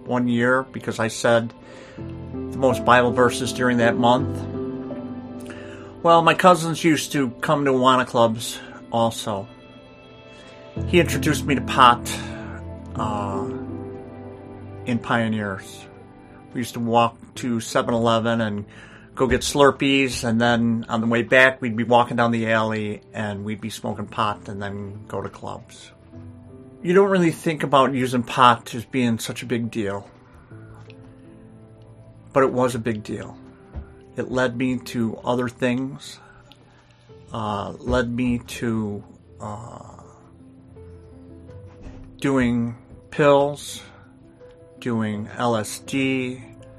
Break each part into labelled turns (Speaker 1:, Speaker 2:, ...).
Speaker 1: one year because I said the most Bible verses during that month. Well, my cousins used to come to Awana clubs also. He introduced me to pot in Pioneers. We used to walk to 7-Eleven and go get Slurpees, and then on the way back we'd be walking down the alley and we'd be smoking pot and then go to clubs. You don't really think about using pot as being such a big deal, but it was a big deal. It led me to other things, led me to doing pills, doing LSD,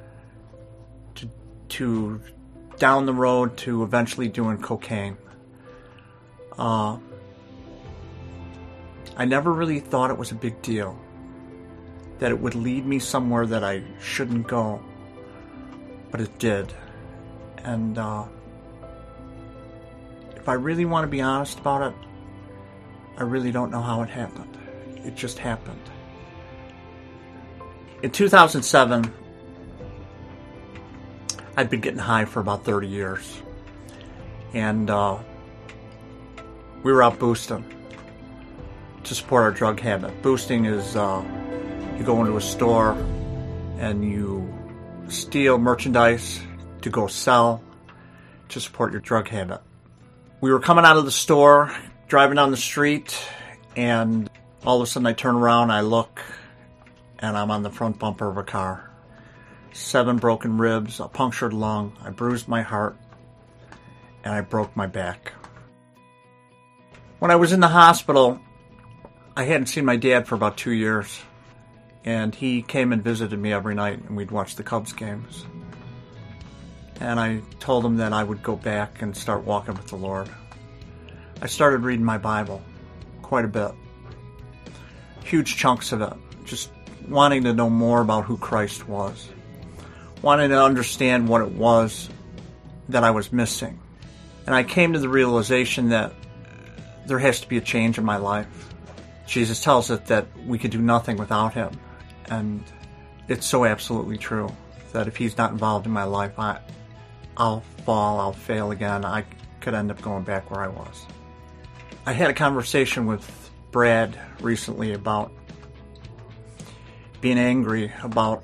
Speaker 1: to down the road to eventually doing cocaine. I never really thought it was a big deal, that it would lead me somewhere that I shouldn't go, but it did. And if I really want to be honest about it, I really don't know how it happened. It just happened. In 2007, I'd been getting high for about 30 years. And we were out boosting to support our drug habit. Boosting is you go into a store and you steal merchandise to go sell to support your drug habit. We were coming out of the store, driving down the street, and all of a sudden I turn around, I look, and I'm on the front bumper of a car. 7 broken ribs, a punctured lung, I bruised my heart, and I broke my back. When I was in the hospital, I hadn't seen my dad for about 2 years, and he came and visited me every night, and we'd watch the Cubs games. And I told him that I would go back and start walking with the Lord. I started reading my Bible quite a bit. Huge chunks of it. Just wanting to know more about who Christ was. Wanting to understand what it was that I was missing. And I came to the realization that there has to be a change in my life. Jesus tells us that we could do nothing without Him. And it's so absolutely true that if He's not involved in my life, I'll fall, I'll fail again. I could end up going back where I was. I had a conversation with Brad recently about being angry about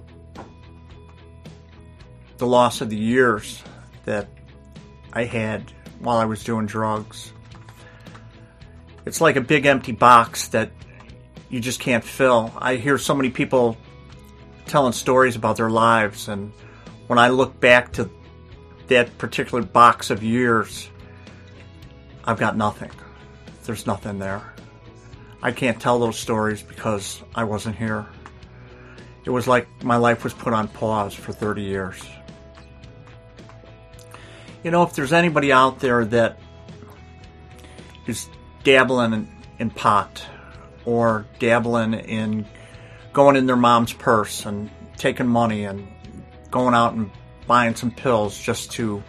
Speaker 1: the loss of the years that I had while I was doing drugs. It's like a big empty box that you just can't fill. I hear so many people telling stories about their lives, and when I look back to that particular box of years, I've got nothing. There's nothing there. I can't tell those stories because I wasn't here. It was like my life was put on pause for 30 years. You know, if there's anybody out there that is dabbling in pot or dabbling in going in their mom's purse and taking money and going out and buying some pills just to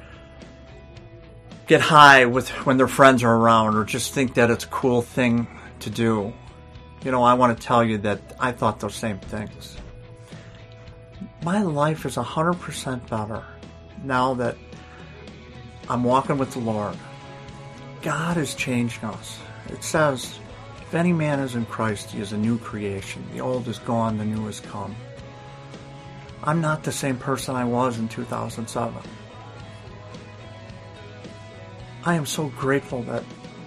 Speaker 1: get high with when their friends are around, or just think that it's a cool thing to do, you know, I want to tell you that I thought those same things. My life is 100% better now that I'm walking with the Lord. God is changing us. It says, if any man is in Christ, he is a new creation. The old is gone, the new has come. I'm not the same person I was in 2007. I am so grateful that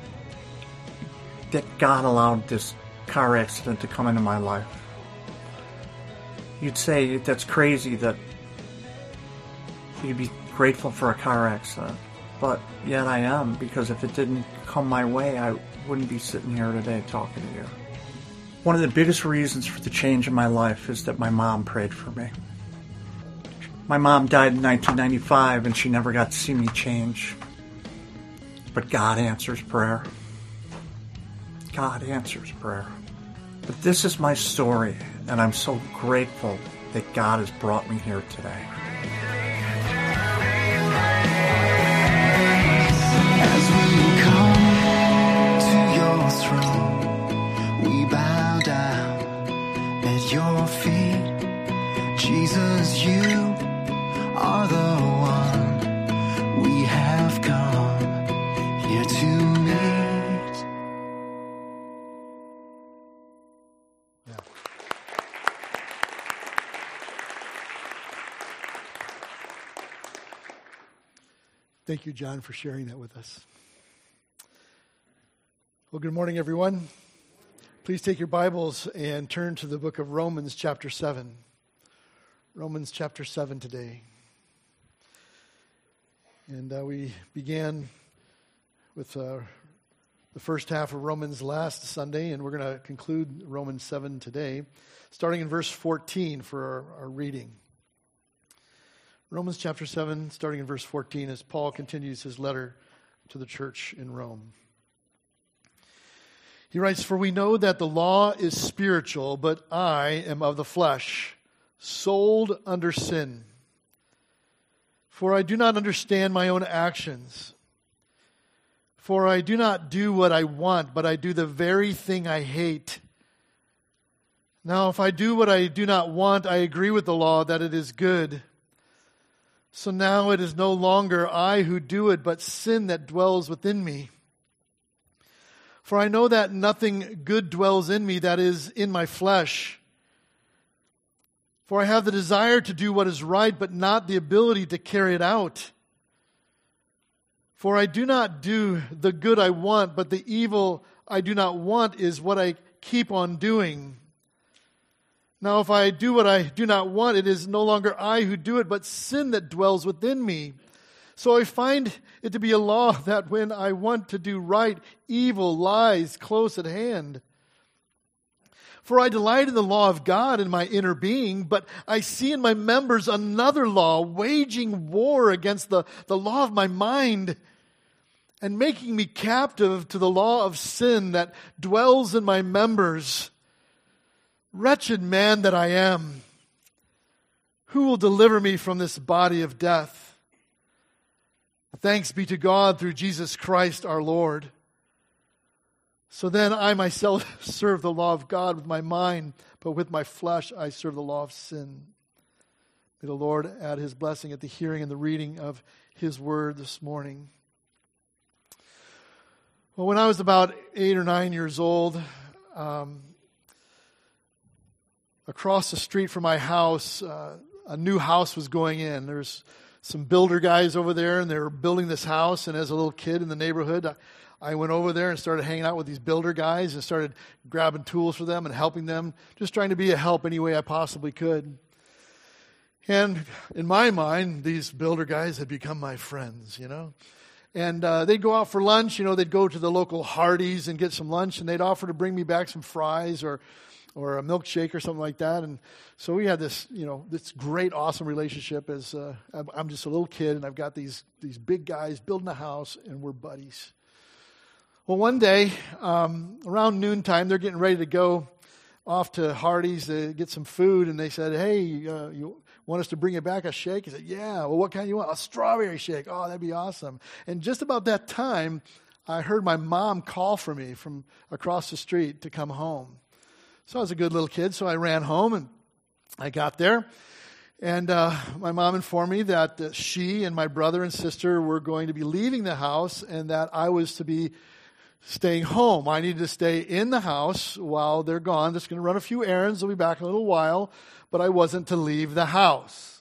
Speaker 1: God allowed this car accident to come into my life. You'd say that's crazy that you'd be grateful for a car accident. But yet I am, because if it didn't come my way, I wouldn't be sitting here today talking to you. One of the biggest reasons for the change in my life is that my mom prayed for me. My mom died in 1995 and she never got to see me change. But God answers prayer. God answers prayer. But this is my story, and I'm so grateful that God has brought me here today.
Speaker 2: As we come to your throne, we bow down at your feet. Jesus, you are the one we have come here to meet.
Speaker 3: Thank you, John, for sharing that with us. Well, good morning, everyone. Please take your Bibles and turn to the book of Romans chapter 7. Romans chapter 7 today. And we began with the first half of Romans last Sunday, and we're going to conclude Romans 7 today, starting in verse 14 for our reading. Romans chapter 7, starting in verse 14, as Paul continues his letter to the church in Rome. He writes, "For we know that the law is spiritual, but I am of the flesh, sold under sin. For I do not understand my own actions. For I do not do what I want, but I do the very thing I hate. Now if I do what I do not want, I agree with the law that it is good. So now it is no longer I who do it, but sin that dwells within me. For I know that nothing good dwells in me, that is, in my flesh. For I have the desire to do what is right, but not the ability to carry it out. For I do not do the good I want, but the evil I do not want is what I keep on doing. Now if I do what I do not want, it is no longer I who do it, but sin that dwells within me. So I find it to be a law that when I want to do right, evil lies close at hand. For I delight in the law of God in my inner being, but I see in my members another law, waging war against the law of my mind, and making me captive to the law of sin that dwells in my members. Wretched man that I am, who will deliver me from this body of death? Thanks be to God through Jesus Christ our Lord. So then I myself serve the law of God with my mind, but with my flesh I serve the law of sin." May the Lord add his blessing at the hearing and the reading of his word this morning. Well, when I was about 8 or 9 years old, across the street from my house, a new house was going in. There's some builder guys over there, and they were building this house. And as a little kid in the neighborhood, I went over there and started hanging out with these builder guys and started grabbing tools for them and helping them, just trying to be a help any way I possibly could. And in my mind, these builder guys had become my friends, And they'd go out for lunch, they'd go to the local Hardee's and get some lunch, and they'd offer to bring me back some fries or a milkshake or something like that. And so we had this, this great, awesome relationship as I'm just a little kid, and I've got these big guys building a house, and we're buddies. Well, one day, around noontime, they're getting ready to go off to Hardee's to get some food, and they said, "Hey, you want us to bring you back a shake?" He said, "Yeah." "Well, what kind you want?" "A strawberry shake." "Oh, that'd be awesome." And just about that time, I heard my mom call for me from across the street to come home. So I was a good little kid, so I ran home, and I got there. And my mom informed me that she and my brother and sister were going to be leaving the house and that I was to be staying home. I needed to stay in the house while they're gone. Just going to run a few errands. I'll be back in a little while, but I wasn't to leave the house.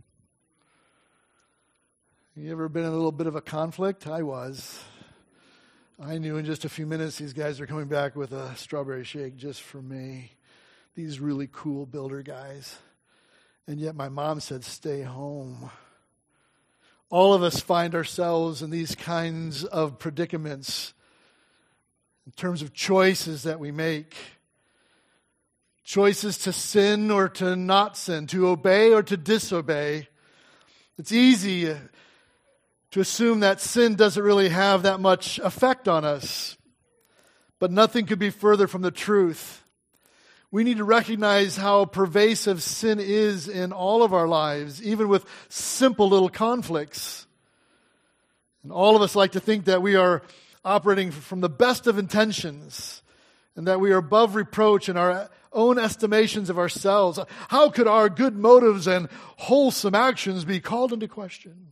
Speaker 3: You ever been in a little bit of a conflict? I was. I knew in just a few minutes these guys are coming back with a strawberry shake just for me. These really cool builder guys. And yet my mom said, "Stay home." All of us find ourselves in these kinds of predicaments in terms of choices that we make. Choices to sin or to not sin, to obey or to disobey. It's easy to assume that sin doesn't really have that much effect on us. But nothing could be further from the truth. We need to recognize how pervasive sin is in all of our lives, even with simple little conflicts. And all of us like to think that we are operating from the best of intentions and that we are above reproach in our own estimations of ourselves. How could our good motives and wholesome actions be called into question?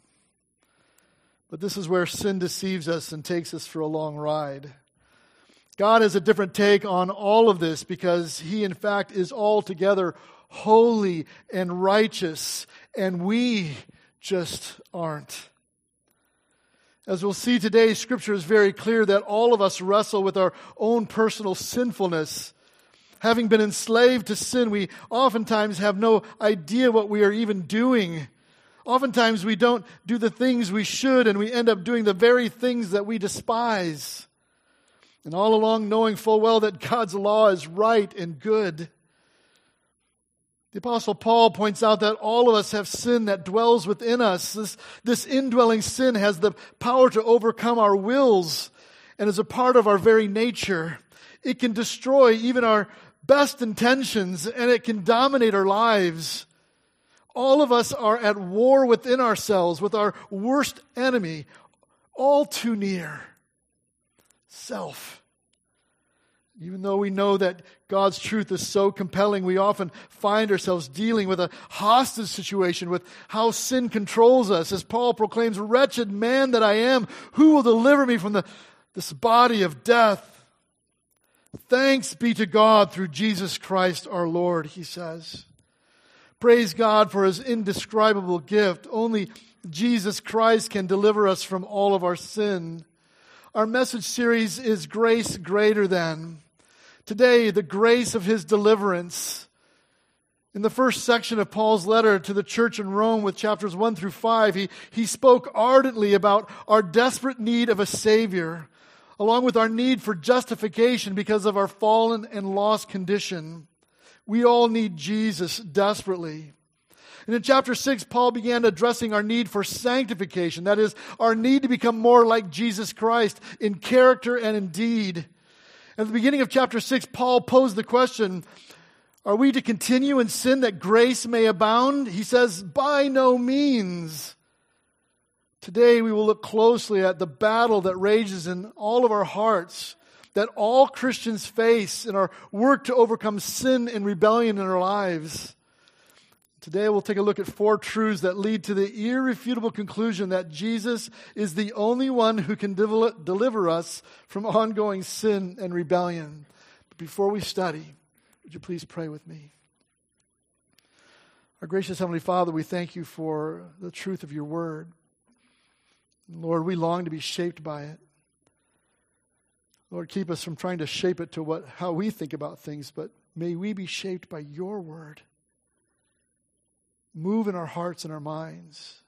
Speaker 3: But this is where sin deceives us and takes us for a long ride. God has a different take on all of this because He, in fact, is altogether holy and righteous, and we just aren't. As we'll see today, Scripture is very clear that all of us wrestle with our own personal sinfulness. Having been enslaved to sin, we oftentimes have no idea what we are even doing. Oftentimes we don't do the things we should, and we end up doing the very things that we despise. And all along knowing full well that God's law is right and good. The Apostle Paul points out that all of us have sin that dwells within us. This indwelling sin has the power to overcome our wills and is a part of our very nature. It can destroy even our best intentions, and it can dominate our lives. All of us are at war within ourselves with our worst enemy, all too near. Self. Even though we know that God's truth is so compelling, we often find ourselves dealing with a hostage situation with how sin controls us. As Paul proclaims, "Wretched man that I am, who will deliver me from this body of death?" Thanks be to God through Jesus Christ our Lord, he says. Praise God for His indescribable gift. Only Jesus Christ can deliver us from all of our sin. Our message series is Grace Greater Than. Today, the grace of His deliverance. In the first section of Paul's letter to the church in Rome with chapters 1 through 5, he spoke ardently about our desperate need of a Savior, along with our need for justification because of our fallen and lost condition. We all need Jesus desperately. And in chapter 6, Paul began addressing our need for sanctification. That is, our need to become more like Jesus Christ in character and in deed. At the beginning of chapter 6, Paul posed the question, are we to continue in sin that grace may abound? He says, by no means. Today we will look closely at the battle that rages in all of our hearts, that all Christians face in our work to overcome sin and rebellion in our lives. Today we'll take a look at 4 truths that lead to the irrefutable conclusion that Jesus is the only one who can deliver us from ongoing sin and rebellion. But before we study, would you please pray with me? Our gracious Heavenly Father, we thank You for the truth of Your word. Lord, we long to be shaped by it. Lord, keep us from trying to shape it to how we think about things, but may we be shaped by Your word. Move in our hearts and our minds.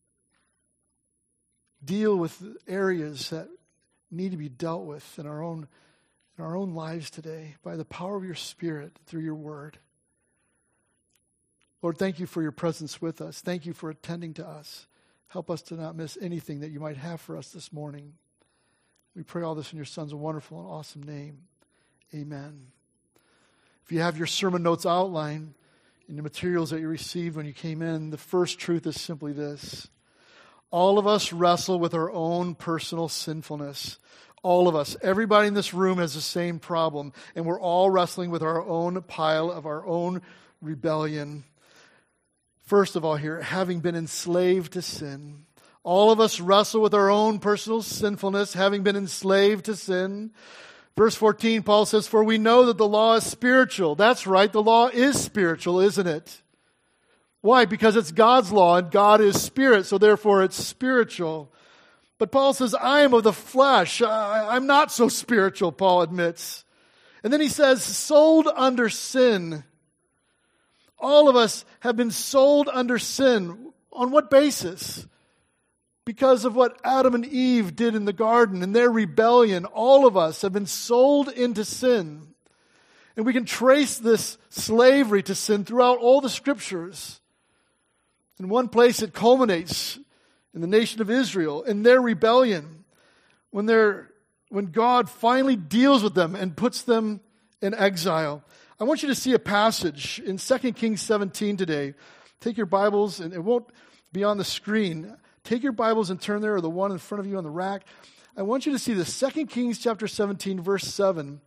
Speaker 3: Deal with areas that need to be dealt with in our own lives today by the power of Your Spirit through Your word. Lord, thank You for Your presence with us. Thank You for attending to us. Help us to not miss anything that You might have for us this morning. We pray all this in Your Son's wonderful and awesome name. Amen. If you have your sermon notes outlined in the materials that you received when you came in, the first truth is simply this. All of us wrestle with our own personal sinfulness. All of us. Everybody in this room has the same problem, and we're all wrestling with our own pile of our own rebellion. First of all here, having been enslaved to sin. All of us wrestle with our own personal sinfulness, having been enslaved to sin. Verse 14, Paul says, for we know that the law is spiritual. That's right, the law is spiritual, isn't it? Why? Because it's God's law, and God is spirit, so therefore it's spiritual. But Paul says, I am of the flesh. I'm not so spiritual, Paul admits. And then he says, sold under sin. All of us have been sold under sin. On what basis? Because of what Adam and Eve did in the garden and their rebellion. All of us have been sold into sin. And we can trace this slavery to sin throughout all the Scriptures. In one place it culminates in the nation of Israel, in their rebellion, when God finally deals with them and puts them in exile. I want you to see a passage in 2 Kings 17 today. Take your Bibles, and it won't be on the screen. Take your Bibles and turn there, or the one in front of you on the rack. I want you to see the 2 Kings chapter 17, verse 7.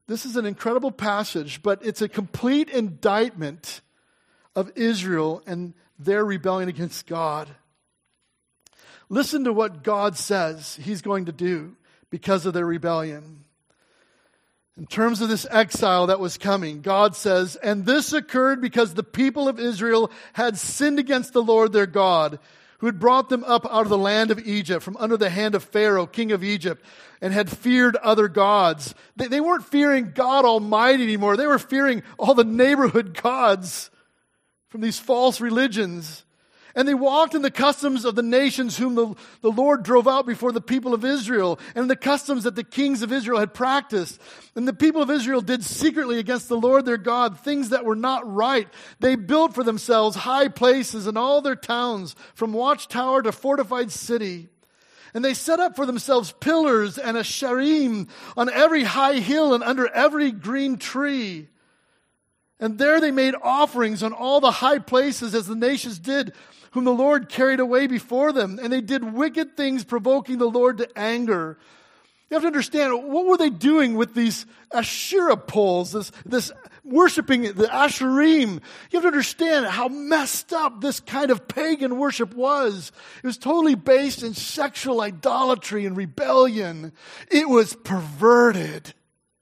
Speaker 3: This is an incredible passage, but it's a complete indictment of Israel and their rebellion against God. Listen to what God says He's going to do because of their rebellion. In terms of this exile that was coming, God says, "And this occurred because the people of Israel had sinned against the Lord their God, who had brought them up out of the land of Egypt, from under the hand of Pharaoh, king of Egypt, and had feared other gods." They weren't fearing God Almighty anymore. They were fearing all the neighborhood gods from these false religions. "And they walked in the customs of the nations whom the Lord drove out before the people of Israel, and the customs that the kings of Israel had practiced. And the people of Israel did secretly against the Lord their God things that were not right. They built for themselves high places in all their towns, from watchtower to fortified city. And they set up for themselves pillars and asherim on every high hill and under every green tree. And there they made offerings on all the high places, as the nations did, whom the Lord carried away before them. And they did wicked things, provoking the Lord to anger." You have to understand, what were they doing with these Asherah poles, this worshiping the Asherim? You have to understand how messed up this kind of pagan worship was. It was totally based in sexual idolatry and rebellion. It was perverted.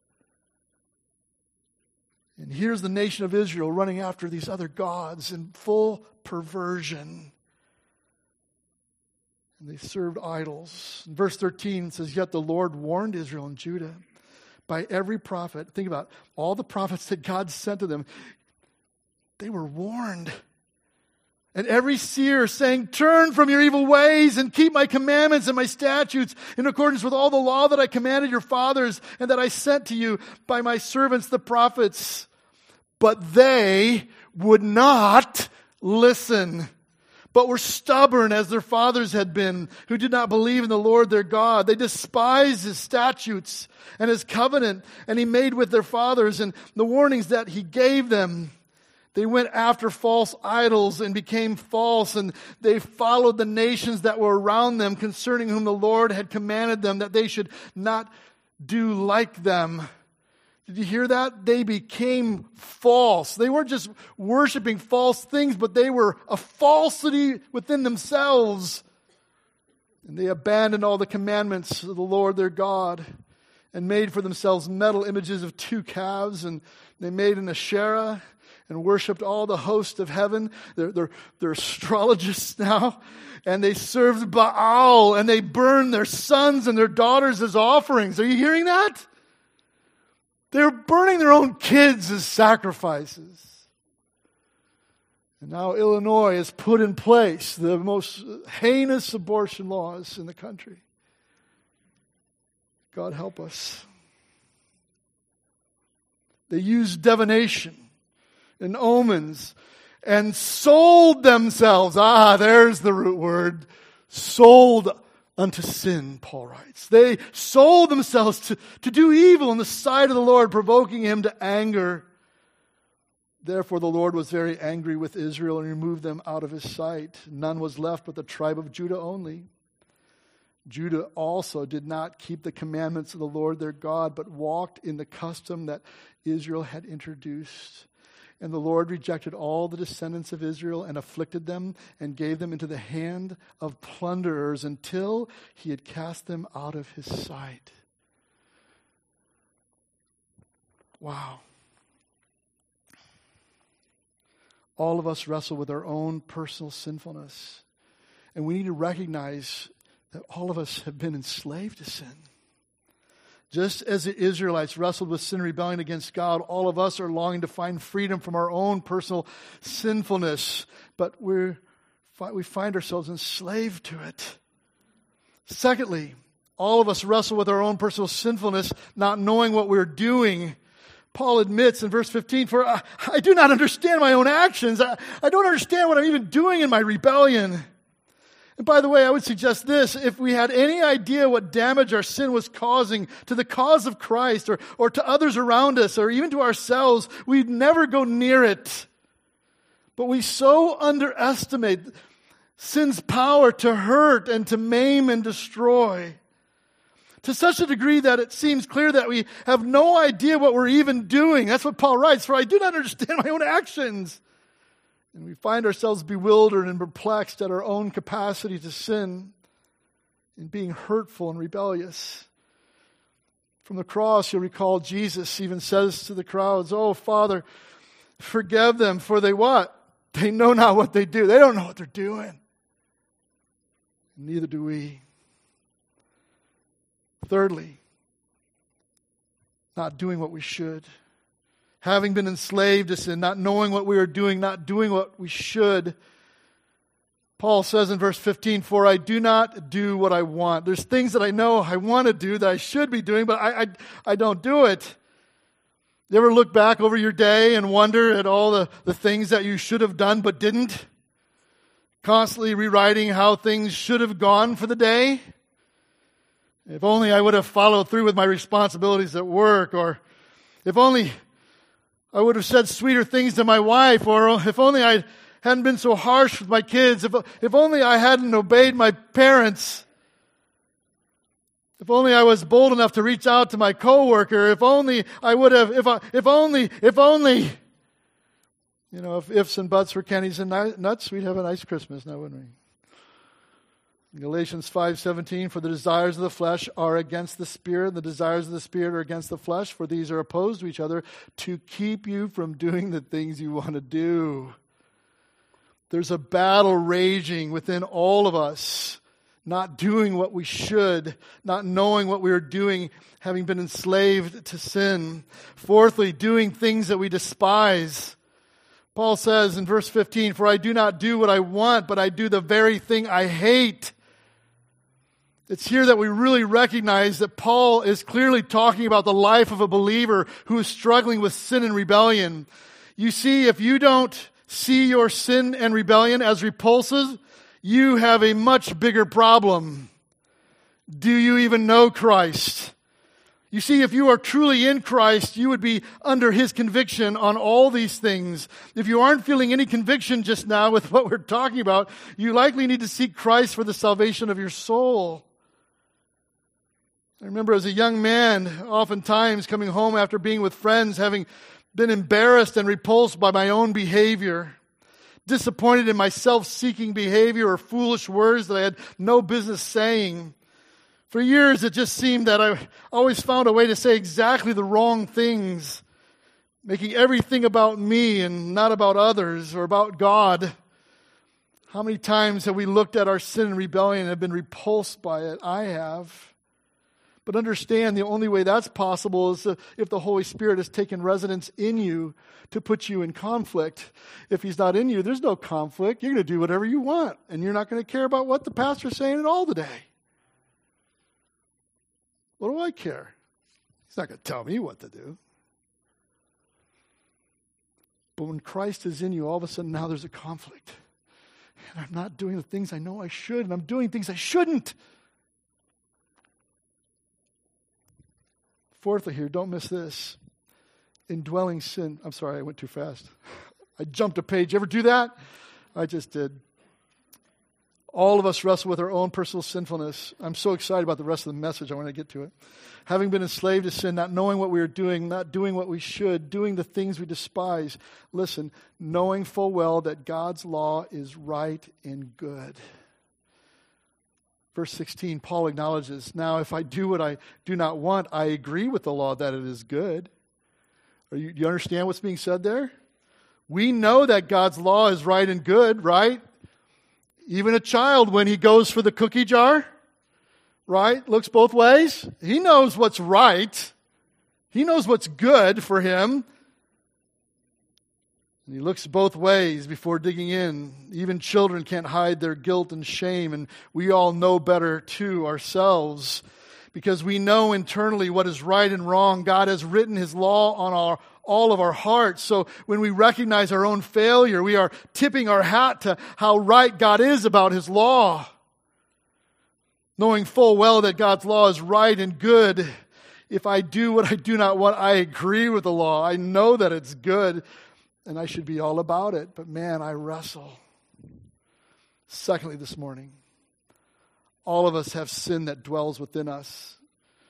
Speaker 3: And here's the nation of Israel running after these other gods in full perversion. And they served idols. In verse 13 it says, "Yet the Lord warned Israel and Judah by every prophet." Think about it, all the prophets that God sent to them. They were warned. "And every seer saying, 'Turn from your evil ways and keep my commandments and my statutes in accordance with all the law that I commanded your fathers and that I sent to you by my servants the prophets.' But they would not listen, but were stubborn as their fathers had been, who did not believe in the Lord their God. They despised His statutes and His covenant, and He made with their fathers, and the warnings that He gave them. They went after false idols and became false, and they followed the nations that were around them, concerning whom the Lord had commanded them that they should not do like them." Did you hear that? They became false. They weren't just worshiping false things, but they were a falsity within themselves. And they abandoned all the commandments of the Lord their God and made for themselves metal images of 2 calves. And they made an Asherah and worshipped all the host of heaven. They're astrologists now. And they served Baal, and they burned their sons and their daughters as offerings. Are you hearing that? They were burning their own kids as sacrifices. And now Illinois has put in place the most heinous abortion laws in the country. God help us. They used divination and omens and sold themselves. There's the root word. Sold unto sin, Paul writes. They sold themselves to do evil in the sight of the Lord, provoking Him to anger. Therefore the Lord was very angry with Israel and removed them out of His sight. None was left but the tribe of Judah only. Judah also did not keep the commandments of the Lord their God, but walked in the custom that Israel had introduced. And the Lord rejected all the descendants of Israel and afflicted them and gave them into the hand of plunderers until He had cast them out of His sight. Wow. All of us wrestle with our own personal sinfulness. And we need to recognize that all of us have been enslaved to sin. Just as the Israelites wrestled with sin and rebellion against God, all of us are longing to find freedom from our own personal sinfulness. But we find ourselves enslaved to it. Secondly, all of us wrestle with our own personal sinfulness, not knowing what we're doing. Paul admits in verse 15, "For I do not understand my own actions. I don't understand what I'm even doing in my rebellion." And by the way, I would suggest this: if we had any idea what damage our sin was causing to the cause of Christ or to others around us or even to ourselves, we'd never go near it. But we so underestimate sin's power to hurt and to maim and destroy. To such a degree that it seems clear that we have no idea what we're even doing. That's what Paul writes, for I do not understand my own actions. And we find ourselves bewildered and perplexed at our own capacity to sin and being hurtful and rebellious. From the cross, you'll recall Jesus even says to the crowds, "Oh, Father, forgive them, for they what? They know not what they do." They don't know what they're doing. Neither do we. Thirdly, not doing what we should. Having been enslaved to sin, not knowing what we are doing, not doing what we should. Paul says in verse 15, "For I do not do what I want." There's things that I know I want to do that I should be doing, but I don't do it. You ever look back over your day and wonder at all the things that you should have done but didn't? Constantly rewriting how things should have gone for the day? If only I would have followed through with my responsibilities at work, or if only I would have said sweeter things to my wife, or if only I hadn't been so harsh with my kids, if only I hadn't obeyed my parents, if only I was bold enough to reach out to my coworker, if only I would have, if only, you know, if ifs and buts were candies and nuts, we'd have a nice Christmas now, wouldn't we? Galatians 5:17, "For the desires of the flesh are against the Spirit, and the desires of the Spirit are against the flesh, for these are opposed to each other to keep you from doing the things you want to do." There's a battle raging within all of us, not doing what we should, not knowing what we are doing, having been enslaved to sin. Fourthly, doing things that we despise. Paul says in verse 15, "For I do not do what I want, but I do the very thing I hate." It's here that we really recognize that Paul is clearly talking about the life of a believer who is struggling with sin and rebellion. You see, if you don't see your sin and rebellion as repulsive, you have a much bigger problem. Do you even know Christ? You see, if you are truly in Christ, you would be under His conviction on all these things. If you aren't feeling any conviction just now with what we're talking about, you likely need to seek Christ for the salvation of your soul. I remember as a young man, oftentimes coming home after being with friends, having been embarrassed and repulsed by my own behavior, disappointed in my self-seeking behavior or foolish words that I had no business saying. For years, it just seemed that I always found a way to say exactly the wrong things, making everything about me and not about others or about God. How many times have we looked at our sin and rebellion and have been repulsed by it? I have. But understand, the only way that's possible is if the Holy Spirit has taken residence in you to put you in conflict. If He's not in you, there's no conflict. You're going to do whatever you want, and you're not going to care about what the pastor's saying at all today. What do I care? He's not going to tell me what to do. But when Christ is in you, all of a sudden now there's a conflict. And I'm not doing the things I know I should, and I'm doing things I shouldn't. Fourthly here, don't miss this. Indwelling sin. I'm sorry, I went too fast. I jumped a page. You ever do that? I just did. All of us wrestle with our own personal sinfulness. I'm so excited about the rest of the message. I want to get to it. Having been enslaved to sin, not knowing what we are doing, not doing what we should, doing the things we despise. Listen, knowing full well that God's law is right and good. Verse 16, Paul acknowledges, "Now if I do what I do not want, I agree with the law that it is good." Do you understand what's being said there? We know that God's law is right and good, right? Even a child, when he goes for the cookie jar, right, looks both ways. He knows what's right. He knows what's good for him. And he looks both ways before digging in. Even children can't hide their guilt and shame, and we all know better too ourselves. Because we know internally what is right and wrong. God has written His law on all of our hearts. So when we recognize our own failure, we are tipping our hat to how right God is about His law. Knowing full well that God's law is right and good. If I do what I do not want, I agree with the law. I know that it's good, and I should be all about it. But man, I wrestle. Secondly, this morning, all of us have sin that dwells within us.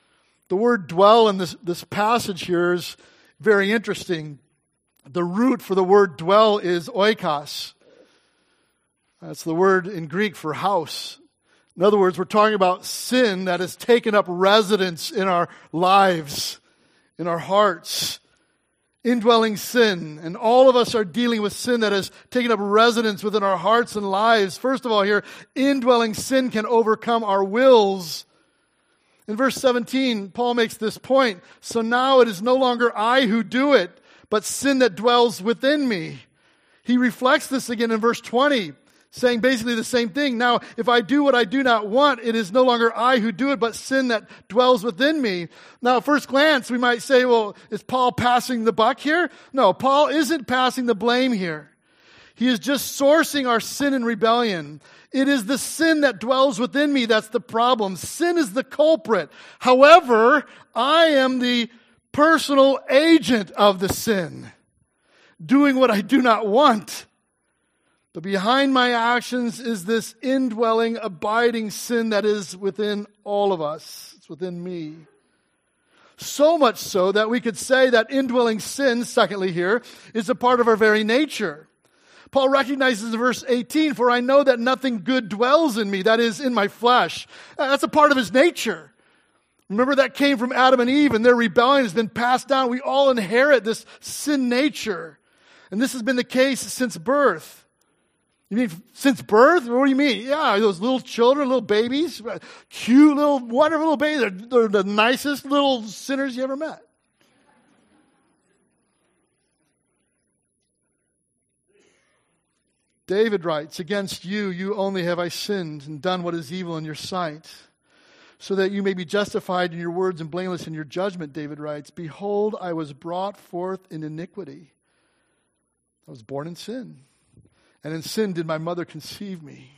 Speaker 3: The word dwell in this passage here is very interesting. The root for the word dwell is oikos. That's the word in Greek for house. In other words, we're talking about sin that has taken up residence in our lives, in our hearts. Indwelling sin. And all of us are dealing with sin that has taken up residence within our hearts and lives. First of all here, indwelling sin can overcome our wills. In verse 17, Paul makes this point. So now it is no longer I who do it, but sin that dwells within me. He reflects this again in verse 20, saying basically the same thing. Now, if I do what I do not want, it is no longer I who do it, but sin that dwells within me. Now, at first glance, we might say, well, is Paul passing the buck here? No, Paul isn't passing the blame here. He is just sourcing our sin and rebellion. It is the sin that dwells within me that's the problem. Sin is the culprit. However, I am the personal agent of the sin, doing what I do not want. But behind my actions is this indwelling, abiding sin that is within all of us. It's within me. So much so that we could say that indwelling sin, secondly here, is a part of our very nature. Paul recognizes in verse 18, for I know that nothing good dwells in me, that is, in my flesh. That's a part of his nature. Remember, that came from Adam and Eve, and their rebellion has been passed down. We all inherit this sin nature. And this has been the case since birth. You mean since birth? What do you mean? Yeah, those little children, little babies, cute little, wonderful little babies. They're the nicest little sinners you ever met. David writes, against you only have I sinned and done what is evil in your sight, so that you may be justified in your words and blameless in your judgment, David writes. Behold, I was brought forth in iniquity. I was born in sin, and in sin did my mother conceive me.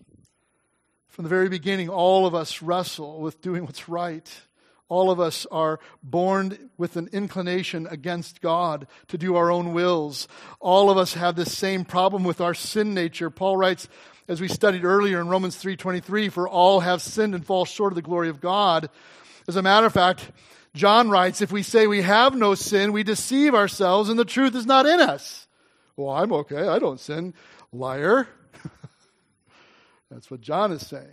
Speaker 3: From the very beginning, all of us wrestle with doing what's right. All of us are born with an inclination against God to do our own wills. All of us have this same problem with our sin nature. Paul writes, as we studied earlier in Romans 3:23, for all have sinned and fall short of the glory of God. As a matter of fact, John writes, if we say we have no sin, we deceive ourselves and the truth is not in us. Well, I'm okay. I don't sin. Liar. That's what John is saying.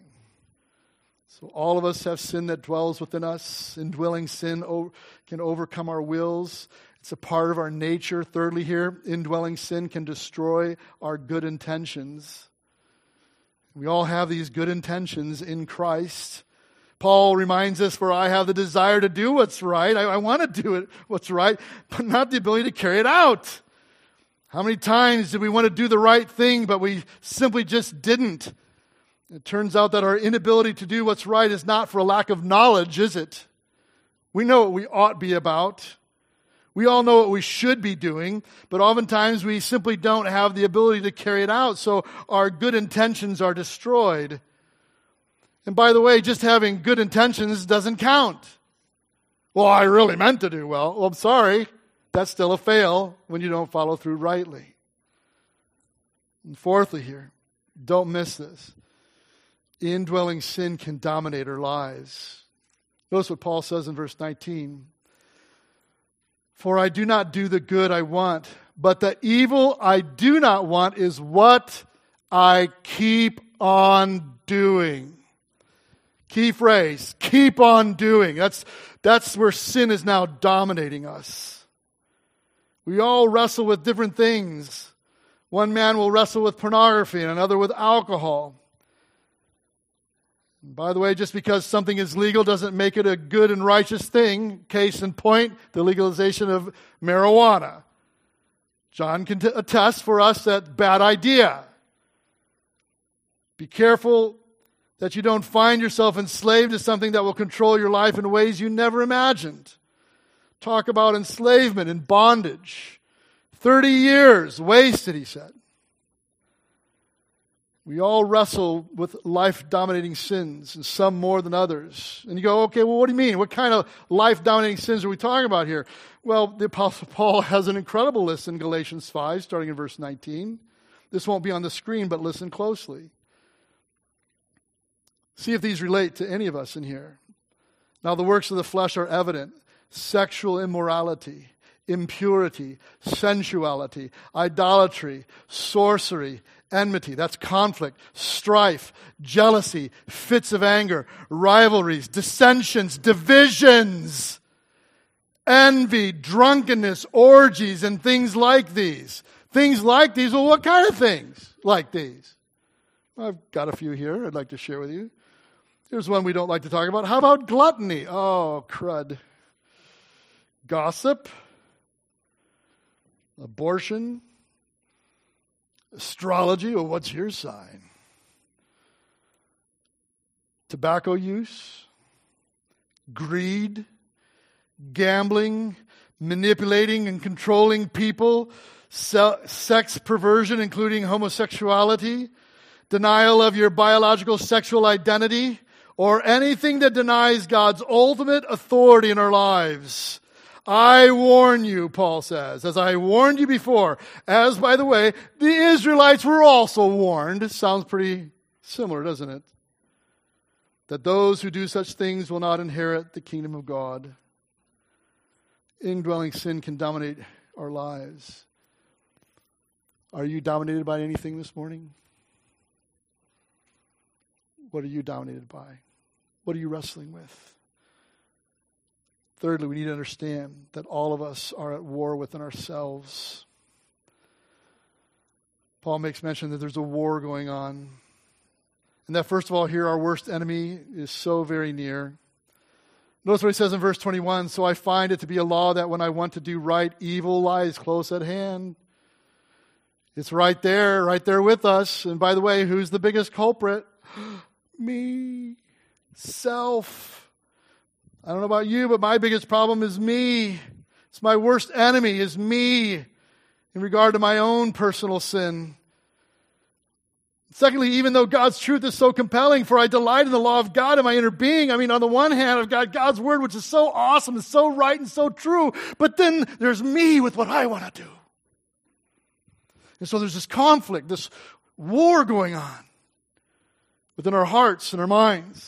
Speaker 3: So all of us have sin that dwells within us. Indwelling sin can overcome our wills. It's a part of our nature. Thirdly here, indwelling sin can destroy our good intentions. We all have these good intentions in Christ. Paul reminds us, for I have the desire to do what's right. I want to do it what's right, but not the ability to carry it out. How many times did we want to do the right thing, but we simply just didn't? It turns out that our inability to do what's right is not for a lack of knowledge, is it? We know what we ought to be about. We all know what we should be doing, but oftentimes we simply don't have the ability to carry it out, so our good intentions are destroyed. And by the way, just having good intentions doesn't count. Well, I really meant to do well. Well, I'm sorry. That's still a fail when you don't follow through rightly. And fourthly here, don't miss this. Indwelling sin can dominate our lives. Notice what Paul says in verse 19. For I do not do the good I want, but the evil I do not want is what I keep on doing. Key phrase, keep on doing. That's where sin is now dominating us. We all wrestle with different things. One man will wrestle with pornography and another with alcohol. By the way, just because something is legal doesn't make it a good and righteous thing. Case in point, the legalization of marijuana. John can attest for us that bad idea. Be careful that you don't find yourself enslaved to something that will control your life in ways you never imagined. Talk about enslavement and bondage. 30 years wasted, he said. We all wrestle with life-dominating sins, and some more than others. And you go, okay, well, what do you mean? What kind of life-dominating sins are we talking about here? Well, the Apostle Paul has an incredible list in Galatians 5, starting in verse 19. This won't be on the screen, but listen closely. See if these relate to any of us in here. Now the works of the flesh are evident: sexual immorality, impurity, sensuality, idolatry, sorcery, enmity, that's conflict, strife, jealousy, fits of anger, rivalries, dissensions, divisions, envy, drunkenness, orgies, and things like these. Things like these, well, what kind of things like these? I've got a few here I'd like to share with you. Here's one we don't like to talk about. How about gluttony? Oh, crud. Gossip, abortion, astrology. Well, what's your sign? Tobacco use, greed, gambling, manipulating and controlling people, sex perversion, including homosexuality, denial of your biological sexual identity, or anything that denies God's ultimate authority in our lives. I warn you, Paul says, as I warned you before, as, by the way, the Israelites were also warned. Sounds pretty similar, doesn't it? That those who do such things will not inherit the kingdom of God. Indwelling sin can dominate our lives. Are you dominated by anything this morning? What are you dominated by? What are you wrestling with? Thirdly, we need to understand that all of us are at war within ourselves. Paul makes mention that there's a war going on. And that, first of all, here our worst enemy is so very near. Notice what he says in verse 21, so I find it to be a law that when I want to do right, evil lies close at hand. It's right there with us. And by the way, who's the biggest culprit? Me. Self. I don't know about you, but my biggest problem is me. It's my worst enemy is me in regard to my own personal sin. Secondly, even though God's truth is so compelling, for I delight in the law of God in my inner being. I mean, on the one hand, I've got God's word, which is so awesome and so right and so true. But then there's me with what I want to do. And so there's this conflict, this war going on within our hearts and our minds.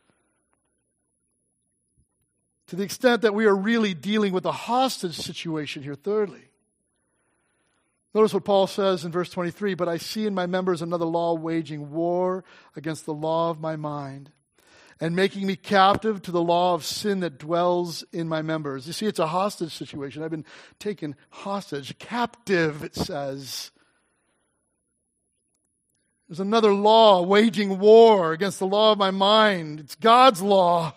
Speaker 3: To the extent that we are really dealing with a hostage situation here, thirdly. Notice what Paul says in verse 23, but I see in my members another law waging war against the law of my mind and making me captive to the law of sin that dwells in my members. You see, it's a hostage situation. I've been taken hostage, captive, it says. There's another law waging war against the law of my mind. It's God's law.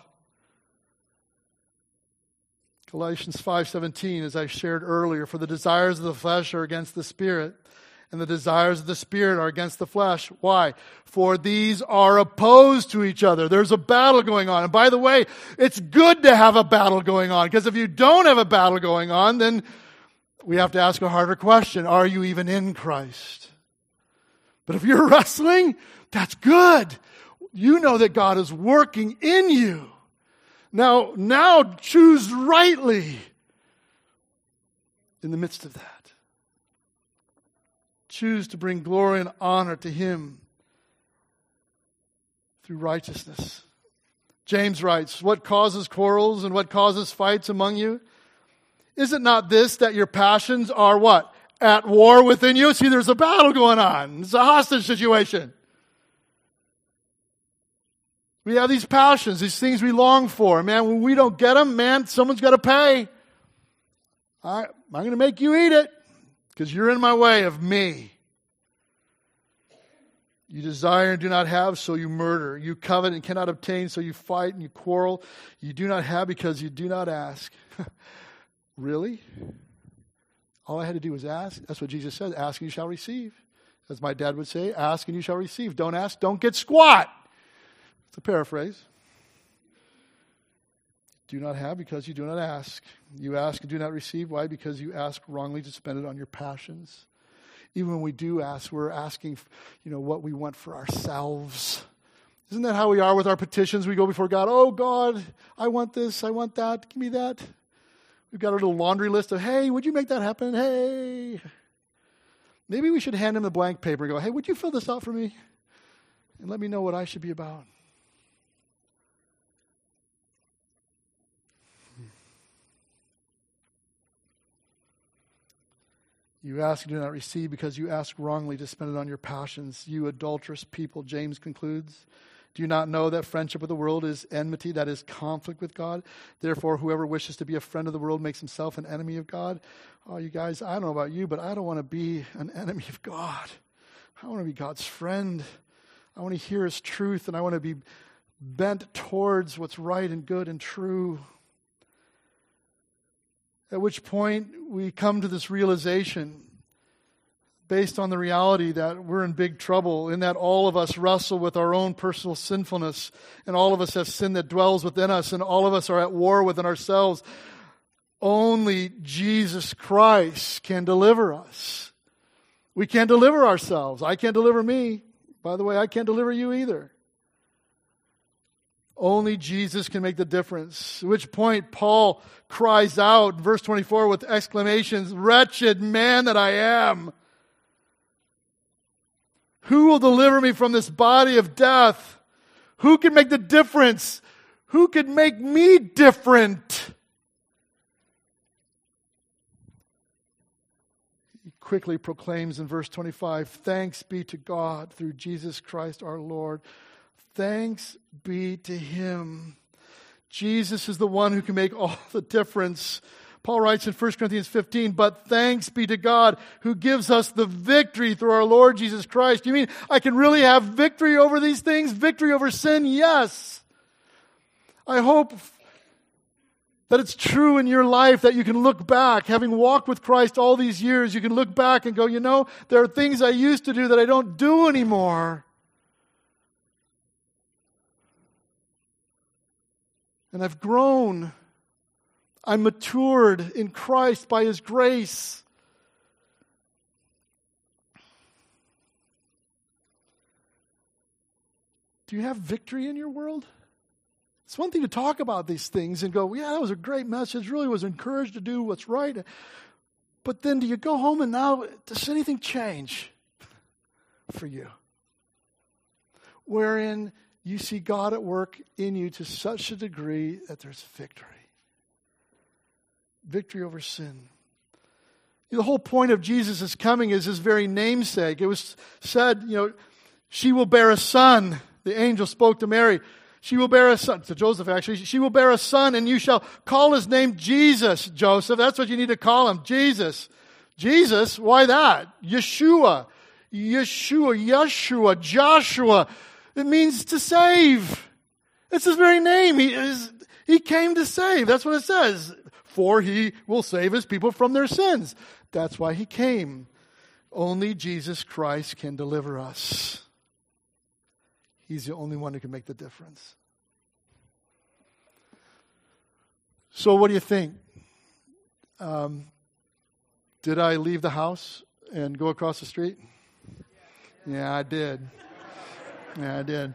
Speaker 3: Galatians 5:17, as I shared earlier, for the desires of the flesh are against the Spirit, and the desires of the Spirit are against the flesh. Why? For these are opposed to each other. There's a battle going on. And by the way, it's good to have a battle going on, because if you don't have a battle going on, then we have to ask a harder question. Are you even in Christ? But if you're wrestling, that's good. You know that God is working in you. Now choose rightly in the midst of that. Choose to bring glory and honor to Him through righteousness. James writes, what causes quarrels and what causes fights among you? Is it not this, that your passions are what? At war within you? See, there's a battle going on. It's a hostage situation. We have these passions, these things we long for. Man, when we don't get them, man, someone's got to pay. I'm going to make you eat it because you're in my way of me. You desire and do not have, so you murder. You covet and cannot obtain, so you fight and you quarrel. You do not have because you do not ask. Really? All I had to do was ask. That's what Jesus said. Ask and you shall receive. As my dad would say, ask and you shall receive. Don't ask, don't get squat. It's a paraphrase. Do not have because you do not ask. You ask and do not receive. Why? Because you ask wrongly to spend it on your passions. Even when we do ask, we're asking, what we want for ourselves. Isn't that how we are with our petitions? We go before God, oh God, I want this, I want that, give me that. We've got a little laundry list of, hey, would you make that happen? Hey. Maybe we should hand him the blank paper and go, hey, would you fill this out for me? And let me know what I should be about. You ask and do not receive because you ask wrongly to spend it on your passions. You adulterous people, James concludes. Do you not know that friendship with the world is enmity, that is conflict with God? Therefore, whoever wishes to be a friend of the world makes himself an enemy of God. Oh, you guys, I don't know about you, but I don't want to be an enemy of God. I want to be God's friend. I want to hear His truth, and I want to be bent towards what's right and good and true. At which point we come to this realization, based on the reality that we're in big trouble, in that all of us wrestle with our own personal sinfulness, and all of us have sin that dwells within us, and all of us are at war within ourselves. Only Jesus Christ can deliver us. We can't deliver ourselves. I can't deliver me. By the way, I can't deliver you either. Only Jesus can make the difference. At which point Paul cries out in verse 24 with exclamations, "Wretched man that I am! Who will deliver me from this body of death? Who can make the difference? Who can make me different?" He quickly proclaims in verse 25, "Thanks be to God through Jesus Christ our Lord." Thanks be to Him. Jesus is the one who can make all the difference. Paul writes in 1 Corinthians 15, "But thanks be to God who gives us the victory through our Lord Jesus Christ." You mean I can really have victory over these things? Victory over sin? Yes. I hope that it's true in your life that you can look back, having walked with Christ all these years, you can look back and go, you know, there are things I used to do that I don't do anymore. And I've grown. I'm matured in Christ by His grace. Do you have victory in your world? It's one thing to talk about these things and go, yeah, that was a great message, really was encouraged to do what's right. But then do you go home and now, does anything change for you? Wherein you see God at work in you to such a degree that there's victory. Victory over sin. The whole point of Jesus' coming is His very namesake. It was said, she will bear a son. The angel spoke to Mary. She will bear a son, to Joseph actually. She will bear a son and you shall call his name Jesus, Joseph. That's what you need to call him, Jesus. Jesus, why that? Yeshua, Joshua. It means to save. It's His very name. He came to save. That's what it says. For He will save His people from their sins. That's why He came. Only Jesus Christ can deliver us. He's the only one who can make the difference. So what do you think? Did I leave the house and go across the street? Yeah, I did. Yeah, I did.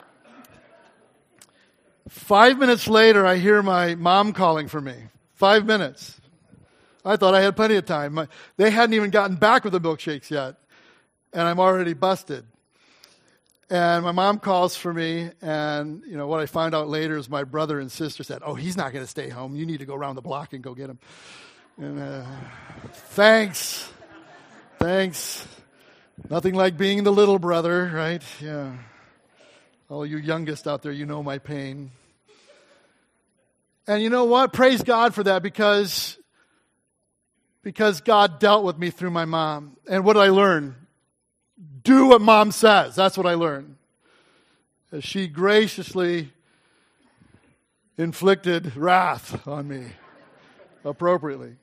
Speaker 3: 5 minutes later, I hear my mom calling for me. 5 minutes. I thought I had plenty of time. They hadn't even gotten back with the milkshakes yet. And I'm already busted. And my mom calls for me. And, what I found out later is my brother and sister said, "Oh, he's not going to stay home. You need to go around the block and go get him." And thanks. Nothing like being the little brother, right? Yeah. All you youngest out there, you know my pain. And you know what? Praise God for that because God dealt with me through my mom. And what did I learn? Do what mom says. That's what I learned. As she graciously inflicted wrath on me appropriately.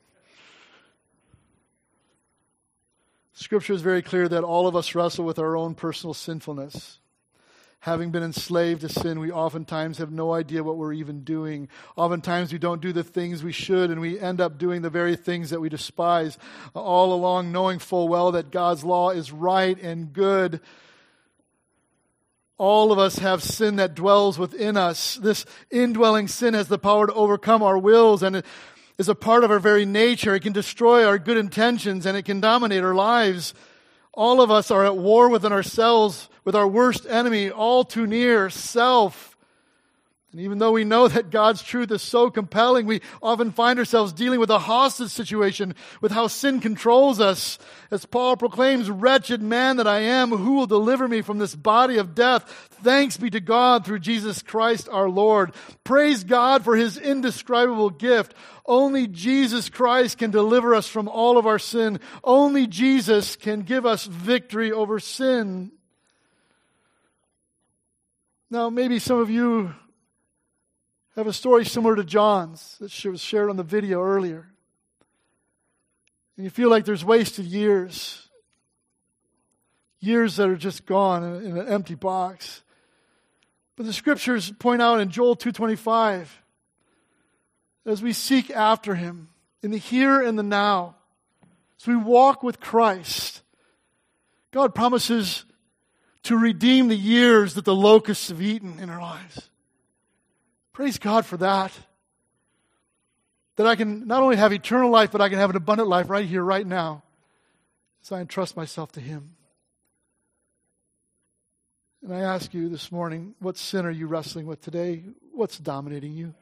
Speaker 3: Scripture is very clear that all of us wrestle with our own personal sinfulness. Having been enslaved to sin, we oftentimes have no idea what we're even doing. Oftentimes we don't do the things we should, and we end up doing the very things that we despise, all along knowing full well that God's law is right and good. All of us have sin that dwells within us. This indwelling sin has the power to overcome our wills, and it is a part of our very nature. It can destroy our good intentions, and it can dominate our lives. All of us are at war within ourselves, with our worst enemy, all too near, self. And even though we know that God's truth is so compelling, we often find ourselves dealing with a hostage situation with how sin controls us. As Paul proclaims, "Wretched man that I am, who will deliver me from this body of death? Thanks be to God through Jesus Christ our Lord." Praise God for His indescribable gift. Only Jesus Christ can deliver us from all of our sin. Only Jesus can give us victory over sin. Now, maybe some of you have a story similar to John's that was shared on the video earlier. And you feel like there's wasted years. Years that are just gone in an empty box. But the scriptures point out in Joel 2:25, as we seek after Him in the here and the now, as we walk with Christ, God promises to redeem the years that the locusts have eaten in our lives. Praise God for that. That I can not only have eternal life, but I can have an abundant life right here, right now, as I entrust myself to Him. And I ask you this morning, what sin are you wrestling with today? What's dominating you?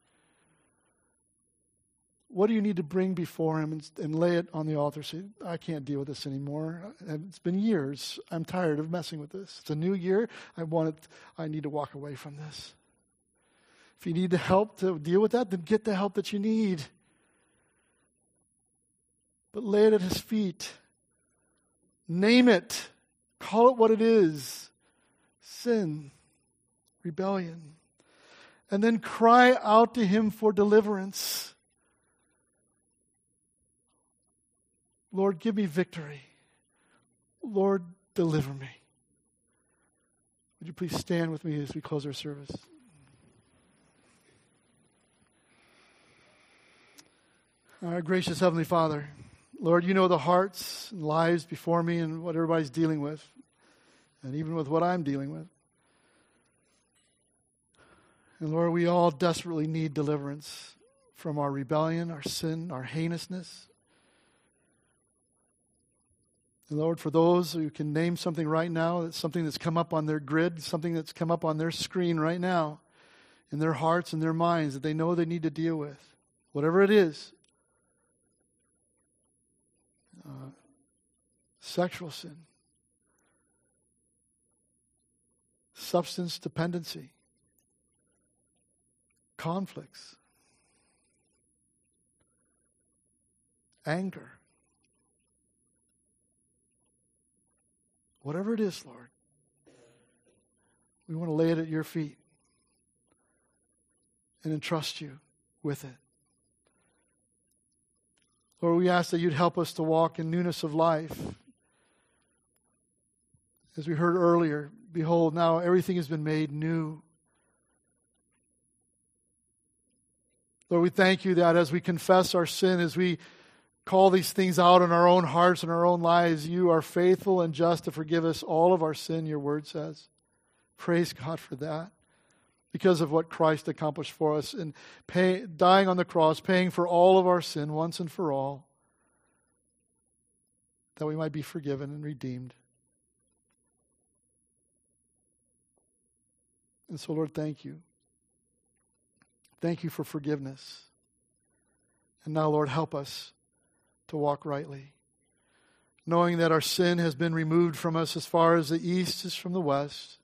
Speaker 3: What do you need to bring before Him and lay it on the altar? Say, I can't deal with this anymore. It's been years. I'm tired of messing with this. It's a new year. I need to walk away from this. If you need the help to deal with that, then get the help that you need. But lay it at His feet. Name it. Call it what it is. Sin. Rebellion. And then cry out to Him for deliverance. Lord, give me victory. Lord, deliver me. Would you please stand with me as we close our service? Our gracious Heavenly Father, Lord, you know the hearts and lives before me and what everybody's dealing with, and even with what I'm dealing with. And Lord, we all desperately need deliverance from our rebellion, our sin, our heinousness. And Lord, for those who can name something right now, that's something that's come up on their grid, something that's come up on their screen right now, in their hearts and their minds that they know they need to deal with, whatever it is. Sexual sin, substance dependency, conflicts, anger. Whatever it is, Lord, we want to lay it at your feet and entrust you with it. Lord, we ask that you'd help us to walk in newness of life. As we heard earlier, behold, now everything has been made new. Lord, we thank you that as we confess our sin, as we call these things out in our own hearts and our own lives, you are faithful and just to forgive us all of our sin, your word says. Praise God for that. Because of what Christ accomplished for us in dying on the cross, paying for all of our sin once and for all, that we might be forgiven and redeemed. And so, Lord, thank you. Thank you for forgiveness. And now, Lord, help us to walk rightly, knowing that our sin has been removed from us as far as the east is from the west,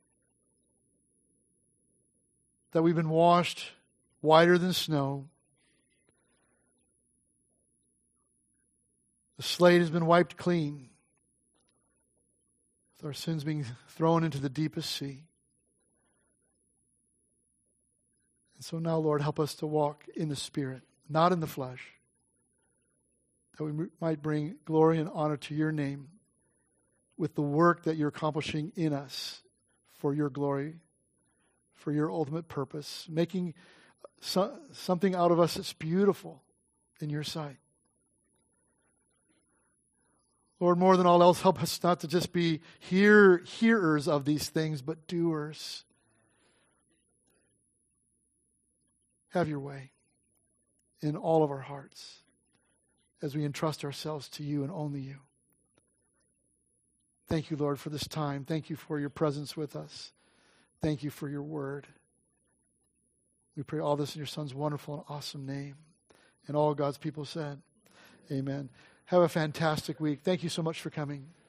Speaker 3: that we've been washed whiter than snow. The slate has been wiped clean, with our sins being thrown into the deepest sea. And so now, Lord, help us to walk in the Spirit, not in the flesh, that we might bring glory and honor to your name with the work that you're accomplishing in us for your glory, for your ultimate purpose, making something out of us that's beautiful in your sight. Lord, more than all else, help us not to just be hearers of these things, but doers. Have your way in all of our hearts as we entrust ourselves to you and only you. Thank you, Lord, for this time. Thank you for your presence with us. Thank you for your word. We pray all this in your Son's wonderful and awesome name. And all God's people said, amen. Have a fantastic week. Thank you so much for coming.